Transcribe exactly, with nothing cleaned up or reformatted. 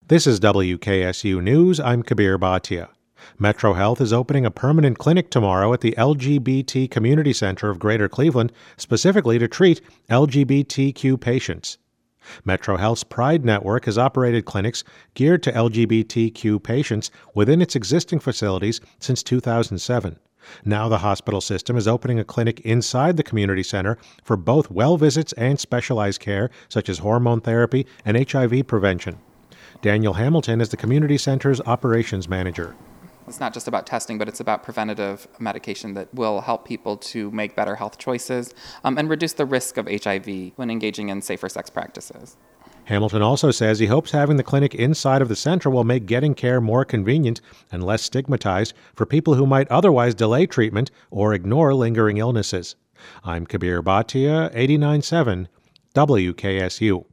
This is W K S U News. I'm Kabir Bhatia. Metro Health is opening a permanent clinic tomorrow at the L G B T Community Center of Greater Cleveland, specifically to treat L G B T Q patients. Metro Health's Pride Network has operated clinics geared to L G B T Q patients within its existing facilities since two thousand seven. Now the hospital system is opening a clinic inside the community center for both well visits and specialized care, such as hormone therapy and H I V prevention. Daniel Hamilton is the community center's operations manager. It's not just about testing, but it's about preventative medication that will help people to make better health choices um, and reduce the risk of H I V when engaging in safer sex practices. Hamilton also says he hopes having the clinic inside of the center will make getting care more convenient and less stigmatized for people who might otherwise delay treatment or ignore lingering illnesses. I'm Kabir Bhatia, eighty-nine point seven W K S U.